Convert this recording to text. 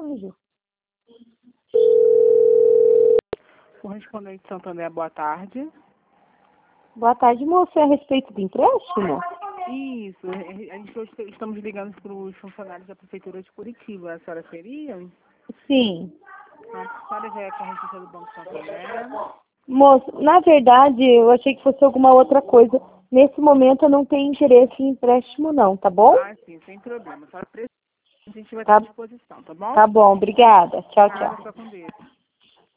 Anjo. Correspondente Santander, boa tarde. Boa tarde, moço. É a respeito do empréstimo? Isso, a gente hoje estamos ligando para os funcionários da Prefeitura de Curitiba. A senhora seria? Sim. A senhora já é correntista do Banco Santander? Moço, na verdade, eu achei que fosse alguma outra coisa. Nesse momento eu não tenho interesse em empréstimo não, tá bom? Ah, sim, sem problema. A senhora precisa, a gente vai estar à disposição, tá bom? Tá bom, obrigada. Tchau, tchau. Fica com Deus.